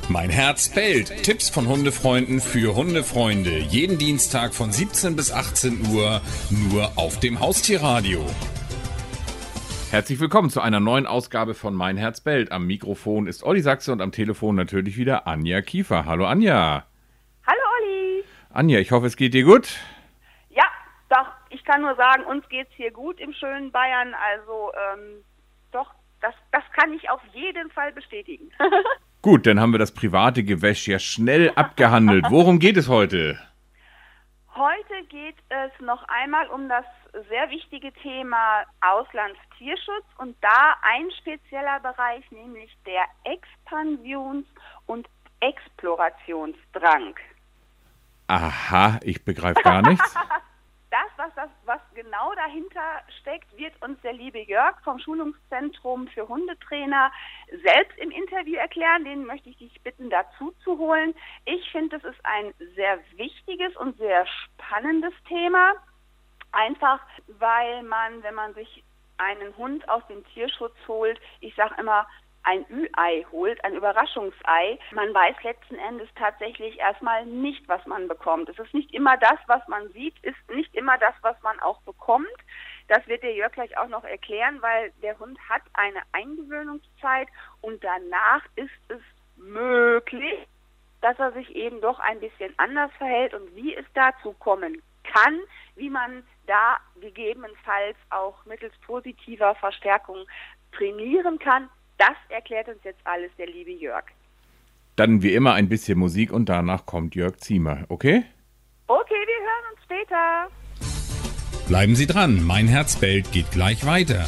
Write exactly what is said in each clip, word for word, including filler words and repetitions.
Mein Herz bellt. Tipps von Hundefreunden für Hundefreunde. Jeden Dienstag von siebzehn bis achtzehn Uhr nur auf dem Haustierradio. Herzlich willkommen zu einer neuen Ausgabe von Mein Herz bellt. Am Mikrofon ist Olli Sachse und am Telefon natürlich wieder Anja Kiefer. Hallo Anja. Hallo Olli. Anja, ich hoffe, es geht dir gut. Ja, doch. Ich kann nur sagen, uns geht's hier gut im schönen Bayern. Also ähm, doch, das, das kann ich auf jeden Fall bestätigen. Gut, dann haben wir das private Gewäsch ja schnell abgehandelt. Worum geht es heute? Heute geht es noch einmal um das sehr wichtige Thema Auslandstierschutz und da ein spezieller Bereich, nämlich der Expansions- und Explorationsdrang. Aha, ich begreife gar nichts. Das, was, das, was genau dahinter steckt, wird uns der liebe Jörg vom Schulungszentrum für Hundetrainer selbst im Interview erklären. Den möchte ich dich bitten, dazu zu holen. Ich finde, es ist ein sehr wichtiges und sehr spannendes Thema. Einfach, weil man, wenn man sich einen Hund aus dem Tierschutz holt, ich sage immer, ein Ü-Ei holt, ein Überraschungsei. Man weiß letzten Endes tatsächlich erstmal nicht, was man bekommt. Es ist nicht immer das, was man sieht, ist nicht immer das, was man auch bekommt. Das wird der Jörg gleich auch noch erklären, weil der Hund hat eine Eingewöhnungszeit und danach ist es möglich, dass er sich eben doch ein bisschen anders verhält und wie es dazu kommen kann, wie man da gegebenenfalls auch mittels positiver Verstärkung trainieren kann. Das erklärt uns jetzt alles der liebe Jörg. Dann wie immer ein bisschen Musik und danach kommt Jörg Ziemer, okay? Okay, wir hören uns später. Bleiben Sie dran, Mein Herz bellt geht gleich weiter.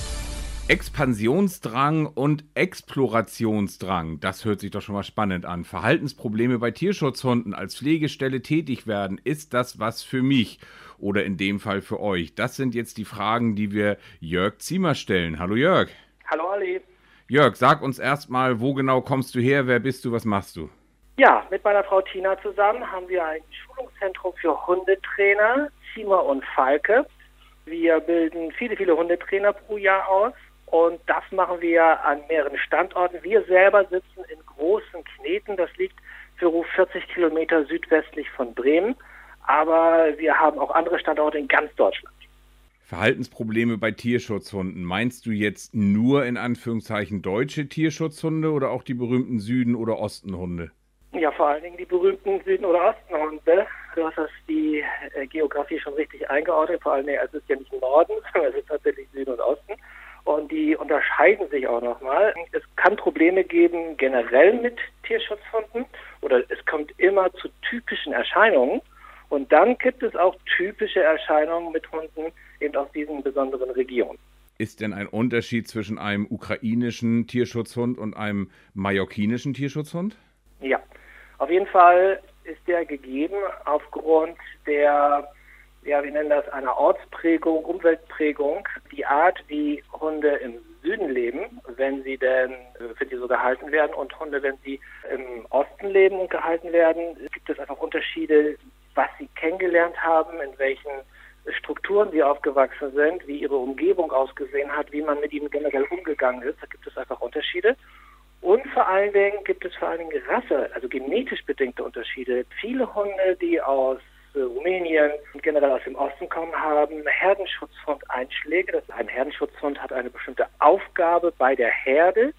Expansionsdrang und Explorationsdrang, das hört sich doch schon mal spannend an. Verhaltensprobleme bei Tierschutzhunden als Pflegestelle tätig werden, ist das was für mich? Oder in dem Fall für euch? Das sind jetzt die Fragen, die wir Jörg Ziemer stellen. Hallo Jörg. Hallo Ali. Jörg, sag uns erstmal, wo genau kommst du her, wer bist du, was machst du? Ja, mit meiner Frau Tina zusammen haben wir ein Schulungszentrum für Hundetrainer, Ziemer und Falke. Wir bilden viele, viele Hundetrainer pro Jahr aus und das machen wir an mehreren Standorten. Wir selber sitzen in Großen Kneten, das liegt für rund vierzig Kilometer südwestlich von Bremen, aber wir haben auch andere Standorte in ganz Deutschland. Verhaltensprobleme bei Tierschutzhunden. Meinst du jetzt nur in Anführungszeichen deutsche Tierschutzhunde oder auch die berühmten Süden- oder Ostenhunde? Ja, vor allen Dingen die berühmten Süden- oder Ostenhunde. Du hast das die äh, Geografie schon richtig eingeordnet. Vor allen Dingen, es ist ja nicht Norden, sondern es ist tatsächlich Süden und Osten. Und die unterscheiden sich auch nochmal. Es kann Probleme geben generell mit Tierschutzhunden oder es kommt immer zu typischen Erscheinungen. Und dann gibt es auch typische Erscheinungen mit Hunden eben aus diesen besonderen Regionen. Ist denn ein Unterschied zwischen einem ukrainischen Tierschutzhund und einem mallorquinischen Tierschutzhund? Ja, auf jeden Fall ist der gegeben aufgrund der, ja, wir nennen das einer Ortsprägung, Umweltprägung, die Art, wie Hunde im Süden leben, wenn sie denn, wenn sie so gehalten werden, und Hunde, wenn sie im Osten leben und gehalten werden, gibt es einfach Unterschiede, was sie kennengelernt haben, in welchen Strukturen sie aufgewachsen sind, wie ihre Umgebung ausgesehen hat, wie man mit ihnen generell umgegangen ist. Da gibt es einfach Unterschiede. Und vor allen Dingen gibt es vor allen Dingen Rasse, also genetisch bedingte Unterschiede. Viele Hunde, die aus äh, Rumänien und generell aus dem Osten kommen, haben Herdenschutzhund-Einschläge. Das ein Herdenschutzhund hat eine bestimmte Aufgabe bei der Herde.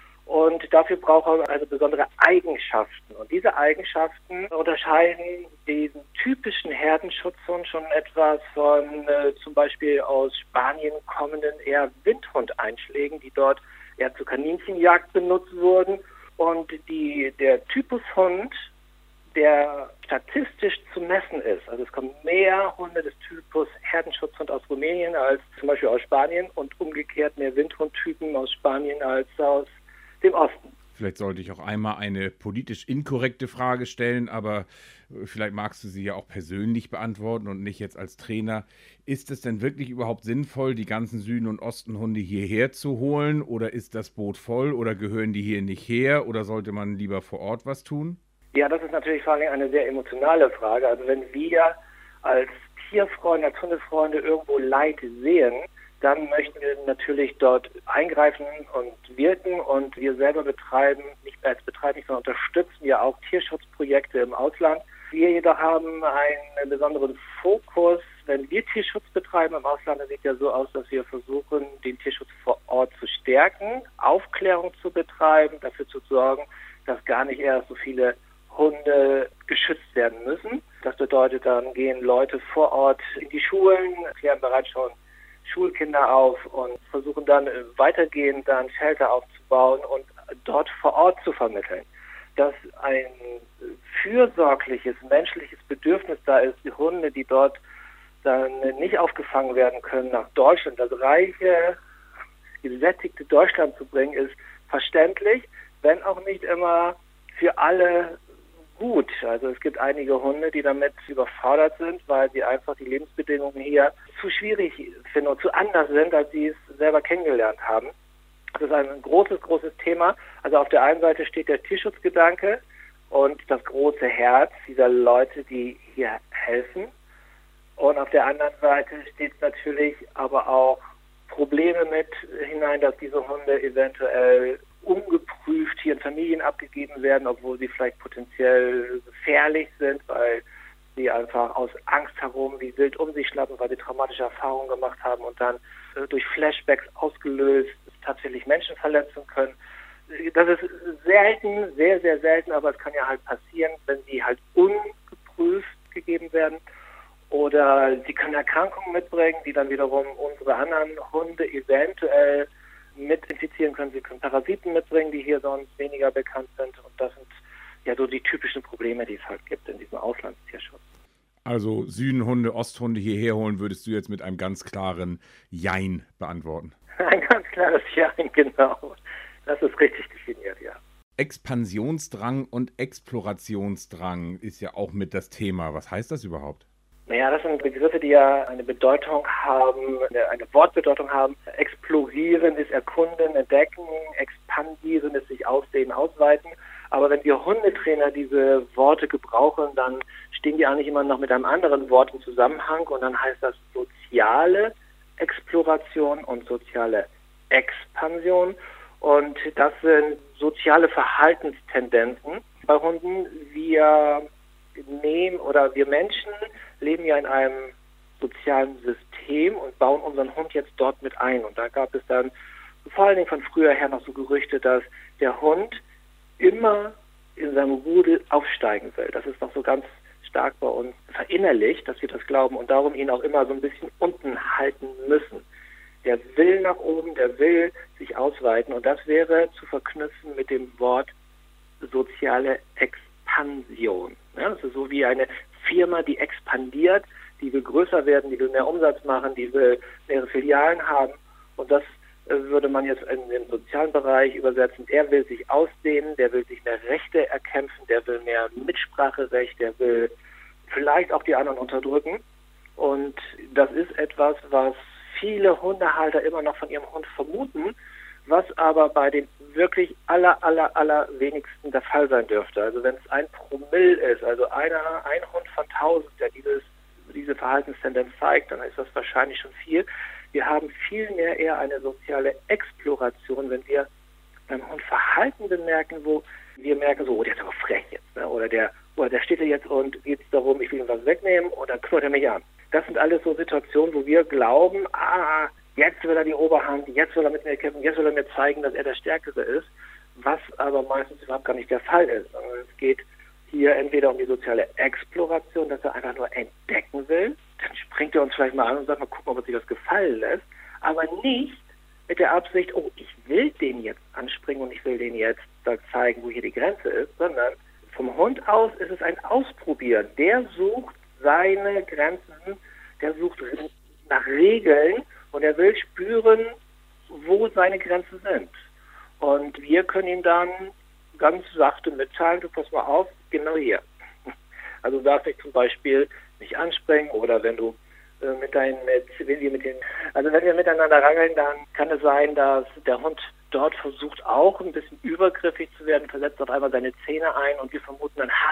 Und dafür braucht er also besondere Eigenschaften. Und diese Eigenschaften unterscheiden diesen typischen Herdenschutzhund schon etwas von äh, zum Beispiel aus Spanien kommenden eher Windhundeinschlägen, die dort eher zur Kaninchenjagd benutzt wurden. Und die, der Typushund, der statistisch zu messen ist, also es kommen mehr Hunde des Typus Herdenschutzhund aus Rumänien als zum Beispiel aus Spanien und umgekehrt mehr Windhundtypen aus Spanien als aus dem Osten. Vielleicht sollte ich auch einmal eine politisch inkorrekte Frage stellen, aber vielleicht magst du sie ja auch persönlich beantworten und nicht jetzt als Trainer. Ist es denn wirklich überhaupt sinnvoll, die ganzen Süden- und Ostenhunde hierher zu holen, oder ist das Boot voll oder gehören die hier nicht her, oder sollte man lieber vor Ort was tun? Ja, das ist natürlich vor allem eine sehr emotionale Frage. Also wenn wir als Tierfreunde, als Hundefreunde irgendwo Leid sehen, dann möchten wir natürlich dort eingreifen und wirken und wir selber betreiben, nicht als betreiben, sondern unterstützen ja auch Tierschutzprojekte im Ausland. Wir jedoch haben einen besonderen Fokus. Wenn wir Tierschutz betreiben im Ausland, dann sieht ja so aus, dass wir versuchen, den Tierschutz vor Ort zu stärken, Aufklärung zu betreiben, dafür zu sorgen, dass gar nicht erst so viele Hunde geschützt werden müssen. Das bedeutet, dann gehen Leute vor Ort in die Schulen, klären bereits schon Schulkinder auf und versuchen dann weitergehend dann Shelter aufzubauen und dort vor Ort zu vermitteln. Dass ein fürsorgliches, menschliches Bedürfnis da ist, die Hunde, die dort dann nicht aufgefangen werden können, nach Deutschland, das reiche, gesättigte Deutschland zu bringen, ist verständlich, wenn auch nicht immer für alle gut. Also es gibt einige Hunde, die damit überfordert sind, weil sie einfach die Lebensbedingungen hier zu schwierig finden und zu anders sind, als sie es selber kennengelernt haben. Das ist ein großes, großes Thema. Also auf der einen Seite steht der Tierschutzgedanke und das große Herz dieser Leute, die hier helfen. Und auf der anderen Seite steht natürlich aber auch Probleme mit hinein, dass diese Hunde eventuell ungeprüft hier in Familien abgegeben werden, obwohl sie vielleicht potenziell gefährlich sind, weil sie einfach aus Angst herum wie wild um sich schlappen, weil sie traumatische Erfahrungen gemacht haben und dann äh, durch Flashbacks ausgelöst tatsächlich Menschen verletzen können. Das ist selten, sehr, sehr selten, aber es kann ja halt passieren, wenn sie halt ungeprüft gegeben werden. Oder sie können Erkrankungen mitbringen, die dann wiederum unsere anderen Hunde eventuell mit infizieren können. Sie können Parasiten mitbringen, die hier sonst weniger bekannt sind. Und das sind ja so die typischen Probleme, die es halt gibt in diesem Auslandstierschutz. Also Südenhunde, Osthunde hierher holen, würdest du jetzt mit einem ganz klaren Jein beantworten? Ein ganz klares Jein, genau. Das ist richtig definiert, ja. Expansionsdrang und Explorationsdrang ist ja auch mit das Thema. Was heißt das überhaupt? Naja, das sind Begriffe, die ja eine Bedeutung haben, eine Wortbedeutung haben. Explorieren ist erkunden, entdecken, expandieren ist sich ausdehnen, ausweiten. Aber wenn wir Hundetrainer diese Worte gebrauchen, dann stehen die eigentlich immer noch mit einem anderen Wort im Zusammenhang und dann heißt das soziale Exploration und soziale Expansion. Und das sind soziale Verhaltenstendenzen bei Hunden. Wir nehmen oder wir Menschen leben ja in einem sozialen System und bauen unseren Hund jetzt dort mit ein. Und da gab es dann vor allen Dingen von früher her noch so Gerüchte, dass der Hund immer in seinem Rudel aufsteigen will. Das ist noch so ganz stark bei uns verinnerlicht, dass wir das glauben und darum ihn auch immer so ein bisschen unten halten müssen. Der will nach oben, der will sich ausweiten und das wäre zu verknüpfen mit dem Wort soziale Expansion. Ja, das ist so wie eine Firma, die expandiert, die will größer werden, die will mehr Umsatz machen, die will mehrere Filialen haben und das äh, würde man jetzt in den sozialen Bereich übersetzen. Der will sich ausdehnen, der will sich mehr Rechte erkämpfen, der will mehr Mitspracherecht, der will vielleicht auch die anderen unterdrücken und das ist etwas, was viele Hundehalter immer noch von ihrem Hund vermuten, was aber bei den wirklich aller, aller, aller wenigsten der Fall sein dürfte. Also wenn es ein Promille ist, also einer, ein Hund von tausend, der dieses, diese Verhaltenstendenz zeigt, dann ist das wahrscheinlich schon viel. Wir haben viel mehr eher eine soziale Exploration, wenn wir beim Hund Verhalten bemerken, wo wir merken, so, oh, der ist aber frech jetzt, ne? oder der, oder der steht da jetzt und geht es darum, ich will ihm was wegnehmen und dann knurrt er mich an. Das sind alles so Situationen, wo wir glauben, ah, jetzt will er die Oberhand, jetzt will er mit mir kämpfen, jetzt will er mir zeigen, dass er der Stärkere ist, was aber meistens überhaupt gar nicht der Fall ist. Sondern es geht hier entweder um die soziale Exploration, dass er einfach nur entdecken will, dann springt er uns vielleicht mal an und sagt, mal gucken, ob er sich das gefallen lässt, aber nicht mit der Absicht, oh, ich will den jetzt anspringen und ich will den jetzt da zeigen, wo hier die Grenze ist, sondern vom Hund aus ist es ein Ausprobieren. Der sucht seine Grenzen, der sucht nach Regeln und er will spüren, wo seine Grenzen sind. Und wir können ihm dann ganz sachte mitteilen, du pass mal auf, genau hier. Also du darfst dich zum Beispiel nicht anspringen oder wenn du äh, mit deinen, mit, wenn wir mit den, also wenn wir miteinander rangeln, dann kann es sein, dass der Hund dort versucht auch ein bisschen übergriffig zu werden, versetzt auf einmal seine Zähne ein und wir vermuten dann, ha,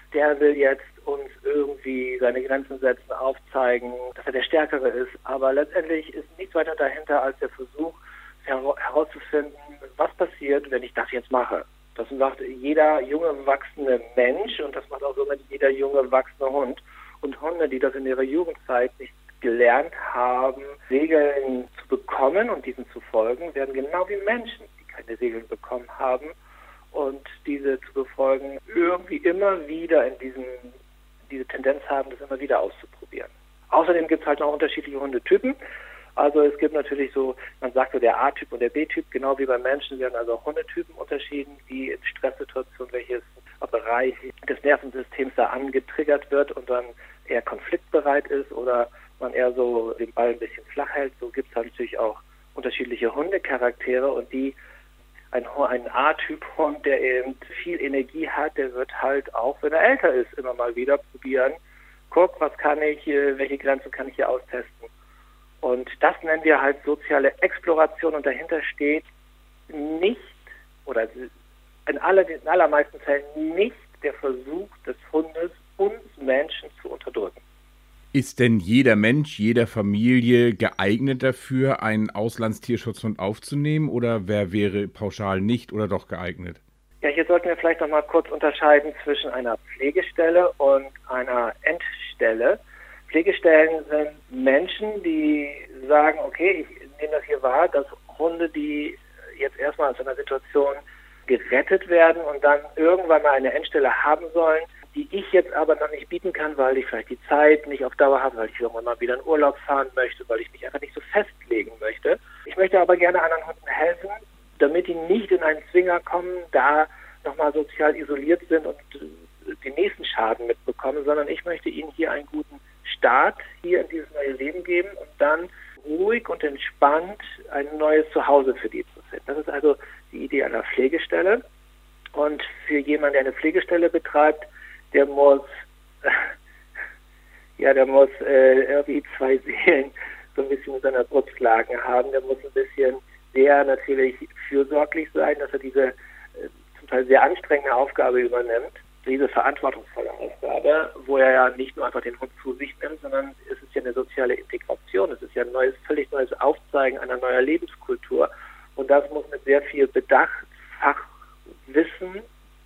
der will jetzt uns irgendwie seine Grenzen setzen, aufzeigen, dass er der Stärkere ist. Aber letztendlich ist nichts weiter dahinter als der Versuch herauszufinden, was passiert, wenn ich das jetzt mache. Das macht jeder junge, wachsende Mensch und das macht auch somit jeder junge, wachsende Hund. Und Hunde, die das in ihrer Jugendzeit nicht gelernt haben, Regeln zu bekommen und diesen zu folgen, werden genau wie Menschen, die keine Regeln bekommen haben und diese zu befolgen, irgendwie immer wieder in diesen, diese Tendenz haben, das immer wieder auszuprobieren. Außerdem gibt es halt noch unterschiedliche Hundetypen. Also es gibt natürlich so, man sagt so der A-Typ und der B-Typ, genau wie bei Menschen werden also auch Hundetypen unterschieden, die in Stresssituationen, welches Bereich des Nervensystems da angetriggert wird und dann eher konfliktbereit ist oder man eher so den Ball ein bisschen flach hält. So gibt es halt natürlich auch unterschiedliche Hundecharaktere und die, ein, ein A-Typ-Hund, der eben viel Energie hat, der wird halt auch, wenn er älter ist, immer mal wieder probieren, guck, was kann ich, welche Grenzen kann ich hier austesten. Und das nennen wir halt soziale Exploration und dahinter steht nicht oder in, aller, in allermeisten Fällen nicht der Versuch des Hundes, uns Menschen zu unterdrücken. Ist denn jeder Mensch, jeder Familie geeignet dafür, einen Auslandstierschutzhund aufzunehmen oder wer wäre pauschal nicht oder doch geeignet? Ja, hier sollten wir vielleicht noch mal kurz unterscheiden zwischen einer Pflegestelle und einer Entstelle. Pflegestellen sind Menschen, die sagen, okay, ich nehme das hier wahr, dass Hunde, die jetzt erstmal aus einer Situation gerettet werden und dann irgendwann mal eine Endstelle haben sollen, die ich jetzt aber noch nicht bieten kann, weil ich vielleicht die Zeit nicht auf Dauer habe, weil ich irgendwann mal wieder in Urlaub fahren möchte, weil ich mich einfach nicht so festlegen möchte. Ich möchte aber gerne anderen Hunden helfen, damit die nicht in einen Zwinger kommen, da nochmal sozial isoliert sind und den nächsten Schaden mitbekommen, sondern ich möchte ihnen hier einen guten Start hier in dieses neue Leben geben und dann ruhig und entspannt ein neues Zuhause für die zu finden. Das ist also die Idee einer Pflegestelle. Und für jemanden, der eine Pflegestelle betreibt, der muss, äh, ja, der muss äh, irgendwie zwei Seelen so ein bisschen in seiner Brust schlagen haben. Der muss ein bisschen sehr natürlich fürsorglich sein, dass er diese äh, zum Teil sehr anstrengende Aufgabe übernimmt. Diese verantwortungsvolle Aufgabe, wo er ja nicht nur einfach den Hund zu sich nimmt, sondern es ist ja eine soziale Integration, es ist ja ein neues, völlig neues Aufzeigen einer neuen Lebenskultur und das muss mit sehr viel Bedacht, Fachwissen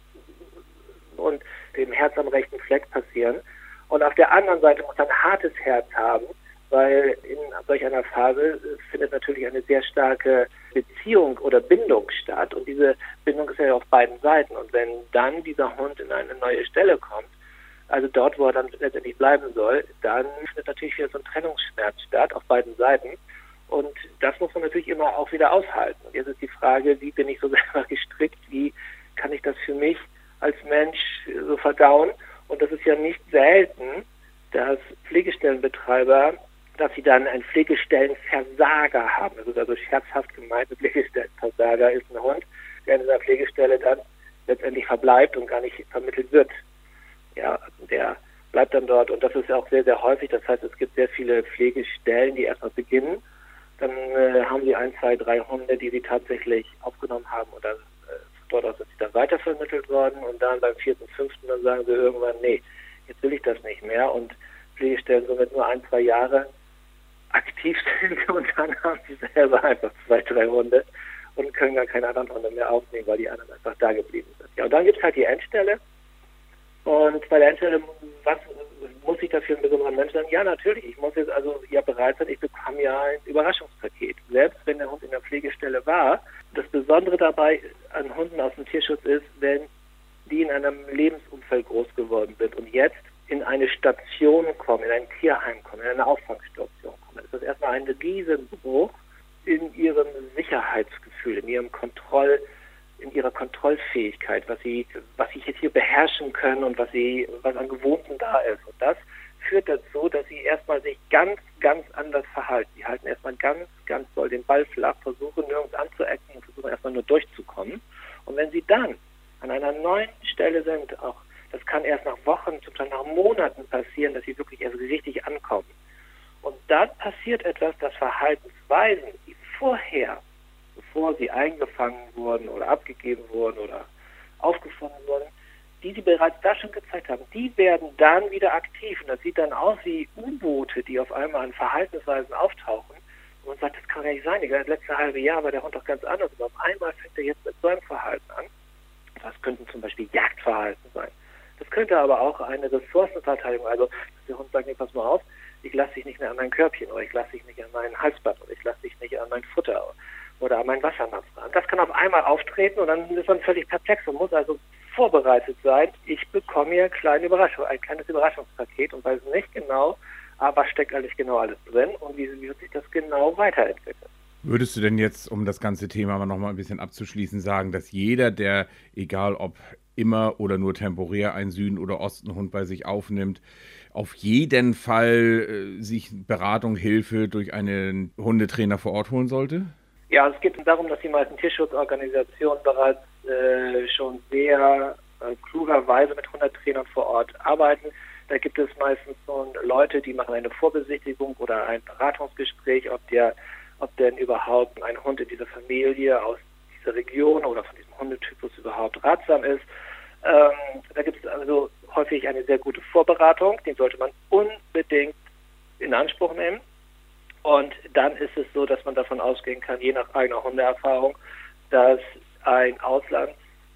und dem Herz am rechten Fleck passieren und auf der anderen Seite muss er ein hartes Herz haben, weil in solch einer Phase findet natürlich eine sehr starke Beziehung oder Bindung statt und diese Bindung ist ja auf beiden Seiten und wenn dann dieser Hund in eine neue Stelle kommt, also dort, wo er dann letztendlich bleiben soll, dann findet natürlich wieder so ein Trennungsschmerz statt auf beiden Seiten und das muss man natürlich immer auch wieder aushalten. Und jetzt ist die Frage, wie bin ich so selber gestrickt, wie kann ich das für mich als Mensch so verdauen und das ist ja nicht selten, dass Pflegestellenbetreiber dass sie dann einen Pflegestellenversager haben. Das ist also scherzhaft gemeint, ein Pflegestellenversager ist ein Hund, der in dieser Pflegestelle dann letztendlich verbleibt und gar nicht vermittelt wird. Ja, der bleibt dann dort und das ist ja auch sehr, sehr häufig. Das heißt, es gibt sehr viele Pflegestellen, die erstmal beginnen. Dann äh, haben sie ein, zwei, drei Hunde, die sie tatsächlich aufgenommen haben und dann äh, dort aus sind sie dann weitervermittelt worden und dann beim vierten, fünften, dann sagen sie irgendwann, nee, jetzt will ich das nicht mehr und Pflegestellen somit nur ein, zwei Jahre aktiv sind und dann haben sie selber einfach zwei, drei Hunde und können gar keine anderen Hunde mehr aufnehmen, weil die anderen einfach da geblieben sind. Ja, und dann gibt es halt die Endstelle und bei der Endstelle, was muss ich dafür ein besonderer Mensch sein? Ja, natürlich, ich muss jetzt also ja bereit sein, ich bekomme ja ein Überraschungspaket. Selbst wenn der Hund in der Pflegestelle war, das Besondere dabei an Hunden aus dem Tierschutz ist, wenn die in einem Lebensumfeld groß geworden sind und jetzt in eine Station kommen, in ein Tierheim kommen, in eine Auffangstation kommen. Das ist erstmal ein Riesenbruch in ihrem Sicherheitsgefühl, in ihrem Kontroll, in ihrer Kontrollfähigkeit, was sie, was sie jetzt hier beherrschen können und was sie, was an Gewohnten da ist. Und das führt dazu, dass sie erstmal sich ganz, ganz anders verhalten. Die halten erstmal ganz, ganz doll den Ball flach, versuchen nirgends anzuecken und versuchen erstmal nur durchzukommen. Und wenn sie dann an einer neuen Stelle sind, auch das kann erst nach Wochen, zum Teil nach Monaten passieren, dass sie wirklich erst richtig ankommen. Und dann passiert etwas, dass Verhaltensweisen, die vorher, bevor sie eingefangen wurden oder abgegeben wurden oder aufgefunden wurden, die sie bereits da schon gezeigt haben, die werden dann wieder aktiv. Und das sieht dann aus wie U-Boote, die auf einmal an Verhaltensweisen auftauchen. Und man sagt, das kann ja nicht sein. Das letzte halbe Jahr war der Hund doch ganz anders. Und auf einmal fängt er jetzt mit so einem Verhalten an. Das könnten zum Beispiel Jagdverhalten sein. Das könnte aber auch eine Ressourcenverteidigung, also dass der Hund sagt, nee, pass mal auf, ich lasse dich nicht mehr an mein Körbchen oder ich lasse dich nicht an mein Halsband oder ich lasse dich nicht an mein Futter oder an meinen Wassernapf ran. Das kann auf einmal auftreten und dann ist man völlig perplex und muss also vorbereitet sein. Ich bekomme hier eine kleine Überraschung, ein kleines Überraschungspaket und weiß nicht genau, aber steckt eigentlich genau alles drin und wie, wie wird sich das genau weiterentwickeln. Würdest du denn jetzt, um das ganze Thema mal noch mal ein bisschen abzuschließen, sagen, dass jeder, der, egal ob immer oder nur temporär einen Süden- oder Ostenhund bei sich aufnimmt, auf jeden Fall äh, sich Beratung, Hilfe durch einen Hundetrainer vor Ort holen sollte? Ja, es geht darum, dass die meisten Tierschutzorganisationen bereits äh, schon sehr äh, klugerweise mit Hundetrainern vor Ort arbeiten. Da gibt es meistens so Leute, die machen eine Vorbesichtigung oder ein Beratungsgespräch, ob der, ob denn überhaupt ein Hund in dieser Familie aus dieser Region oder von diesem Hundetypus überhaupt ratsam ist. Ähm, da gibt es also häufig eine sehr gute Vorberatung, den sollte man unbedingt in Anspruch nehmen. Und dann ist es so, dass man davon ausgehen kann, je nach eigener Hundeerfahrung, dass ein Auslandshund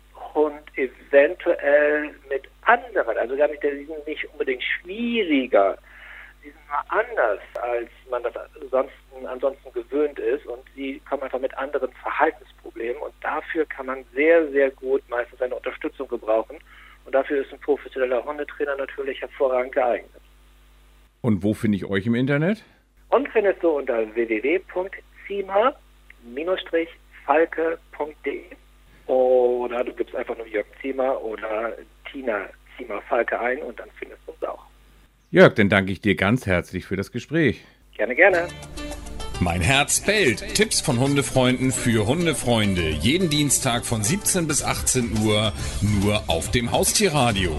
eventuell mit anderen, also gar nicht, die sind nicht unbedingt schwieriger, die sind mal anders, als man das ansonsten, ansonsten gewöhnt ist und sie kommen einfach mit anderen Verhaltensproblemen und dafür kann man sehr, sehr gut meistens eine Unterstützung gebrauchen und dafür ist ein professioneller Hundetrainer natürlich hervorragend geeignet. Und wo finde ich euch im Internet? Uns findest du unter w w w punkt ziemer Bindestrich falke punkt de oder du gibst einfach nur Jörg Ziemer oder Tina Ziemer Falke ein und dann findest du uns auch. Jörg, dann danke ich dir ganz herzlich für das Gespräch. Gerne, gerne. Mein Herz bellt. Tipps von Hundefreunden für Hundefreunde. Jeden Dienstag von siebzehn bis achtzehn Uhr nur auf dem Haustierradio.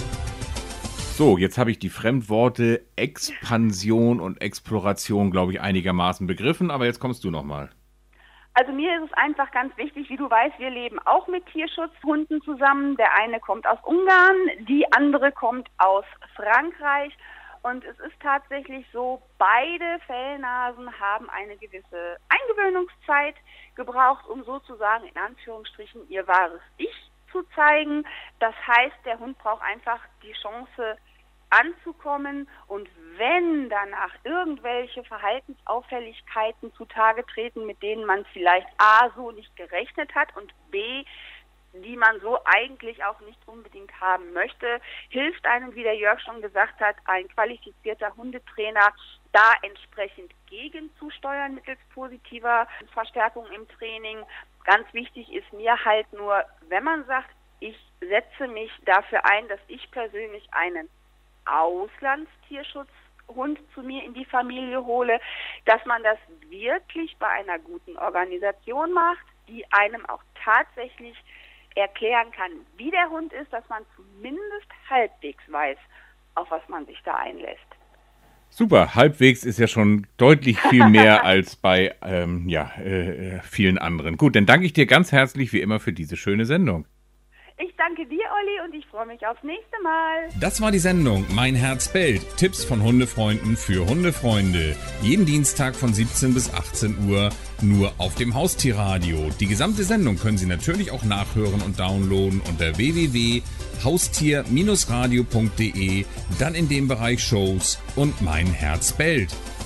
So, jetzt habe ich die Fremdworte Expansion und Exploration, glaube ich, einigermaßen begriffen, aber jetzt kommst du nochmal. Also mir ist es einfach ganz wichtig, wie du weißt, wir leben auch mit Tierschutzhunden zusammen. Der eine kommt aus Ungarn, die andere kommt aus Frankreich. Und es ist tatsächlich so, beide Fellnasen haben eine gewisse Eingewöhnungszeit gebraucht, um sozusagen in Anführungsstrichen ihr wahres Ich zu zeigen. Das heißt, der Hund braucht einfach die Chance anzukommen und wenn danach irgendwelche Verhaltensauffälligkeiten zutage treten, mit denen man vielleicht A, so nicht gerechnet hat und B, die man so eigentlich auch nicht unbedingt haben möchte, hilft einem, wie der Jörg schon gesagt hat, ein qualifizierter Hundetrainer, da entsprechend gegenzusteuern mittels positiver Verstärkung im Training. Ganz wichtig ist mir halt nur, wenn man sagt, ich setze mich dafür ein, dass ich persönlich einen Auslandstierschutzhund zu mir in die Familie hole, dass man das wirklich bei einer guten Organisation macht, die einem auch tatsächlich erklären kann, wie der Hund ist, dass man zumindest halbwegs weiß, auf was man sich da einlässt. Super, halbwegs ist ja schon deutlich viel mehr als bei ähm, ja, äh, vielen anderen. Gut, dann danke ich dir ganz herzlich wie immer für diese schöne Sendung. Ich danke dir, Olli, und ich freue mich aufs nächste Mal. Das war die Sendung Mein Herz bellt. Tipps von Hundefreunden für Hundefreunde. Jeden Dienstag von siebzehn bis achtzehn Uhr nur auf dem Haustierradio. Die gesamte Sendung können Sie natürlich auch nachhören und downloaden unter w w w punkt haustier radio punkt de, dann in dem Bereich Shows und Mein Herz bellt.